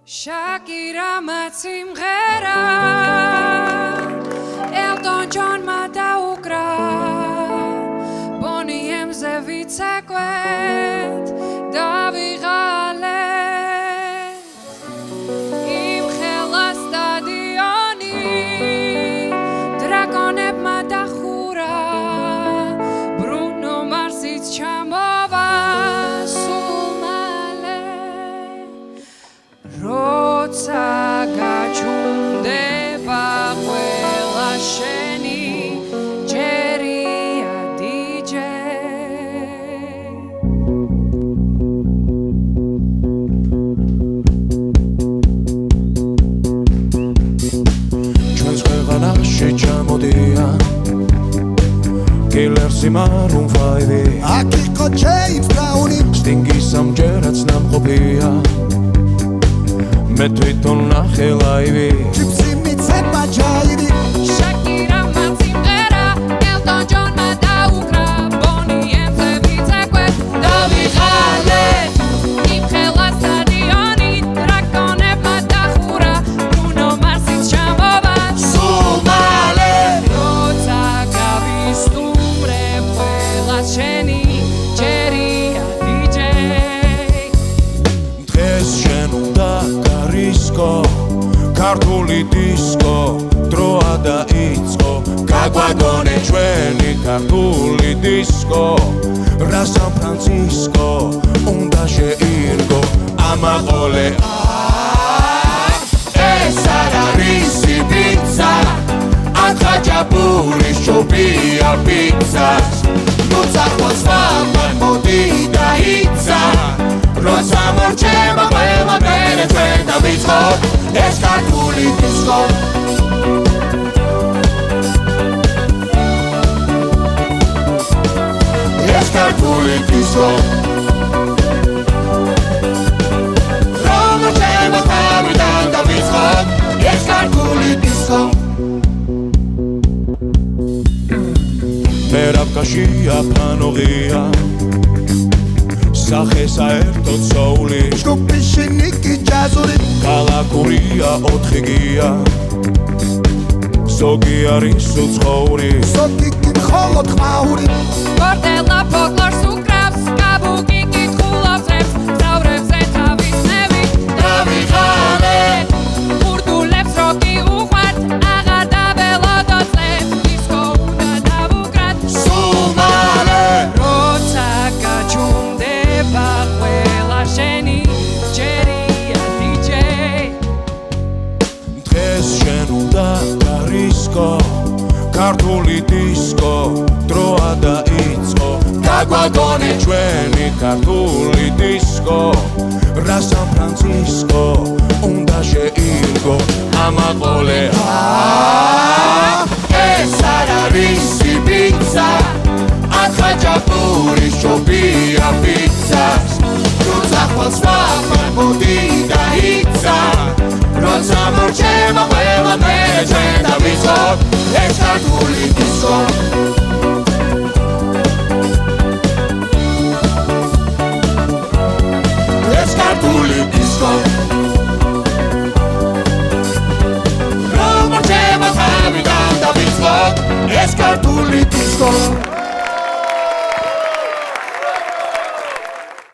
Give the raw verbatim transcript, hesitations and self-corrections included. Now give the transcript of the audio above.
Shakira matsimghera Elton John madaukra Bonnie M ze vitsekwet davigale Im khela stadioni Drakoneb madachura Bruno Mars-ից chamova Rotsa gaciundeva quella sceni Geria D J Ჩვენს ქვეყანაში ჩამოდიან Killersi Maroon five აქ იყო James Brown Stingy სამჯერაც ნამყოფია Me twiton nahe live Gypsy mitseba jayidi Shakira matsimghera Elton John madaukra Bonnie M ze vitsekwet davigale Im khela stadioni Drakoneb madachura Bruno Mars-ից chamova Sumale Rotsa gavistumreb quela sceni Geria D J Დღეს შენ უნდა გარისკო ქართული დისკო დროა დაიწყო გაგვაგონე ჩვენი ქართული დისკო რა სან ფრანცისკო უნდა შეირგო ამაყოლე ეს არ არის პიცა ახაჭაპური შობია პიცას ნუ წახვას ვამბარ მოდი დაიცა როცა მორჩება ყველა დღე ჩვენ დავიწყოთ ეს ქართული დისკო ეს ქართული დისკო რომ მორჩება თავიდან დავიწყოთ ეს ქართული დისკო მერაბკაშია ფანოღია სახე საერთოდ სოული ჯგუფი შენიკი ჯაზური კალაკურია ოთხი გია ზოგი არის უცხოური ზოგი კი მხოლოდ ყაური Bordela folklorს უკრავს კაბუკი კითხულობს რებს მგზავრებზე თავის ნევი დავიღალე ურდულებს როკი უყვართ აღარ დაველოდოწლებს დისკო უნდა დავუკრათ სუმალე როცა გაჩუმდება ყველა შენი ჯერია D J დღეს შენ უნდა გარისკო ქართული დისკო დროა დაიწყო გაგვაგონე ჩვენი ქართული დისკო რა სან ფრანცისკო უნდა შეირგო ამაყოლე ეს არ არის პიცა ახაჭაპური შობია პიცას ნუ წახვას ვამბარ მოდი დაიცა როცა მორჩება ყველა დღე ჩვენ დავიწყოთ ეს ქართული დისკო